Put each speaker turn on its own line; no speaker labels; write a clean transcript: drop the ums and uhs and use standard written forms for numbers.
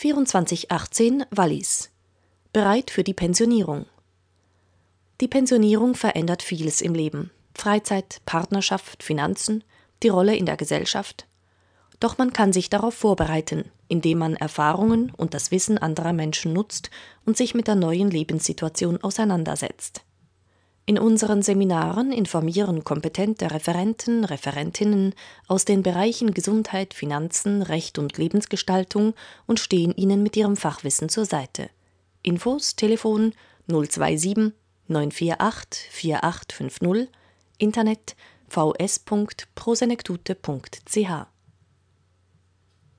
2418 Wallis. Bereit für die Pensionierung. Die Pensionierung verändert vieles im Leben. Freizeit, Partnerschaft, Finanzen, die Rolle in der Gesellschaft. Doch man kann sich darauf vorbereiten, indem man Erfahrungen und das Wissen anderer Menschen nutzt und sich mit der neuen Lebenssituation auseinandersetzt. In unseren Seminaren informieren kompetente Referenten, Referentinnen aus den Bereichen Gesundheit, Finanzen, Recht und Lebensgestaltung und stehen Ihnen mit ihrem Fachwissen zur Seite. Infos: Telefon 027 948 4850, Internet vs.prosenektute.ch